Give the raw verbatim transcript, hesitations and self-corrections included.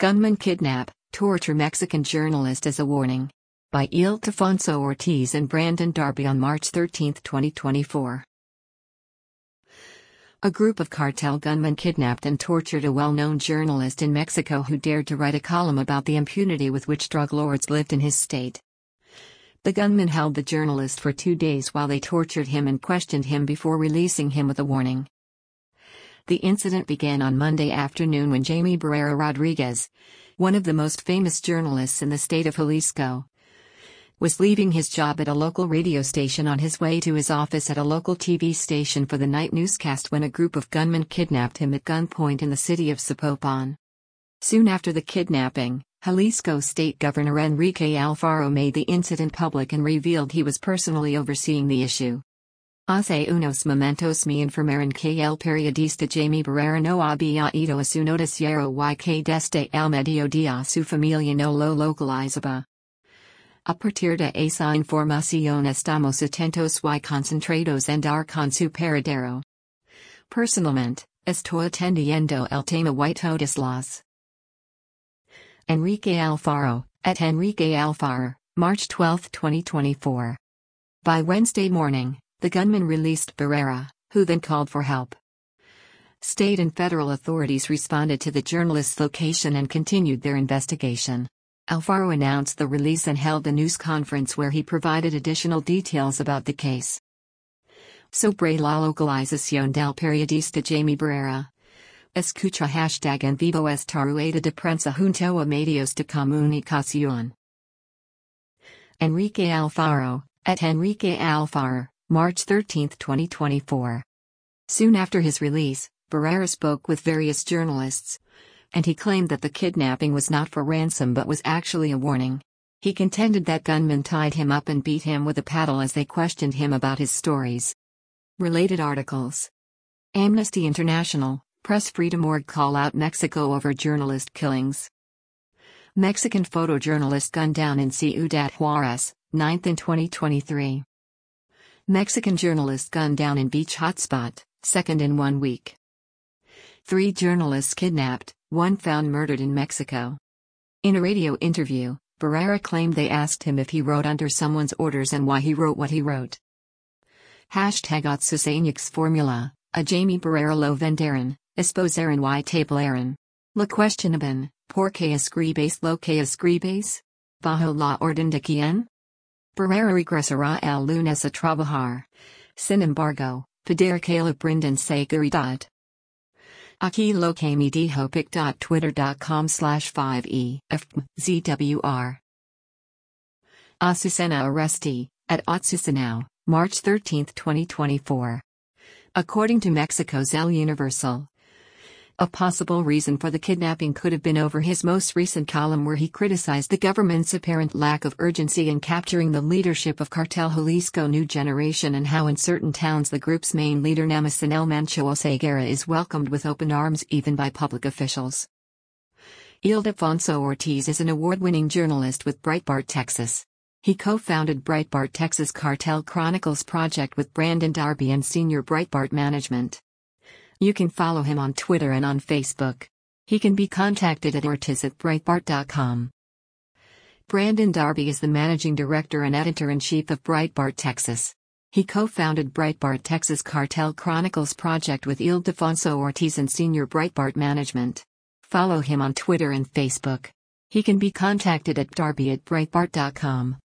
Gunman kidnap, torture Mexican journalist as a warning. By Ildefonso Ortiz and Brandon Darby on March thirteenth, twenty twenty-four. A group of cartel gunmen kidnapped and tortured a well-known journalist in Mexico who dared to write a column about the impunity with which drug lords lived in his state. The gunmen held the journalist for two days while they tortured him and questioned him before releasing him with a warning. The incident began on Monday afternoon when Jaime Barrera Rodriguez, one of the most famous journalists in the state of Jalisco, was leaving his job at a local radio station on his way to his office at a local T V station for the night newscast when a group of gunmen kidnapped him at gunpoint in the city of Zapopan. Soon after the kidnapping, Jalisco State Governor Enrique Alfaro made the incident public and revealed he was personally overseeing the issue. Hace unos momentos me informaron que el periodista Jaime Barrera no había ido a su noticiero y que desde el mediodía su familia no lo localizaba. A partir de esa información estamos atentos y concentrados en dar con su paradero. Personalmente, estoy atendiendo el tema y todas las. Enrique Alfaro, at Enrique Alfaro, March twelfth, twenty twenty-four. By Wednesday morning, the gunman released Barrera, who then called for help. State and federal authorities responded to the journalist's location and continued their investigation. Alfaro announced the release and held a news conference where he provided additional details about the case. Sobre la localización del periodista Jaime Barrera. Escucha hashtag en vivo esta rueda de prensa junto a medios de comunicación. Enrique Alfaro, at Enrique Alfaro, March thirteenth, twenty twenty-four. Soon after his release, Barrera spoke with various journalists, and he claimed that the kidnapping was not for ransom but was actually a warning. He contended that gunmen tied him up and beat him with a paddle as they questioned him about his stories. Related articles. Amnesty International, Press Freedom dot org call out Mexico over journalist killings. Mexican photojournalist gunned down in Ciudad Juarez, ninth in twenty twenty-three. Mexican journalist gunned down in beach hotspot, second in one week. Three journalists kidnapped, one found murdered in Mexico. In a radio interview, Barrera claimed they asked him if he wrote under someone's orders and why he wrote what he wrote. Hashtag at sus años formula, a Jaime Barrera lo venderon, esposaron y tablaron. La cuestionaban, ¿por qué escribes lo que escribes? ¿Bajo la orden de quién? Barrera regresará el lunes a trabajar. Sin embargo, pedir que le brinden seguridad. Aquí lo que me dijo pic.twitter.com slash 5e fzwr. Azucena Arresti, at Azucenao, March thirteenth, twenty twenty-four. According to Mexico's El Universal, a possible reason for the kidnapping could have been over his most recent column where he criticized the government's apparent lack of urgency in capturing the leadership of Cartel Jalisco New Generation and how in certain towns the group's main leader Namasan El Mancho Oseguera is welcomed with open arms even by public officials. Ildefonso Ortiz is an award-winning journalist with Breitbart Texas. He co-founded Breitbart Texas Cartel Chronicles project with Brandon Darby and senior Breitbart management. You can follow him on Twitter and on Facebook. He can be contacted at ortiz at breitbart dot com. Brandon Darby is the managing director and editor-in-chief of Breitbart Texas. He co-founded Breitbart Texas Cartel Chronicles project with Ildefonso Ortiz and senior Breitbart management. Follow him on Twitter and Facebook. He can be contacted at darby at breitbart dot com.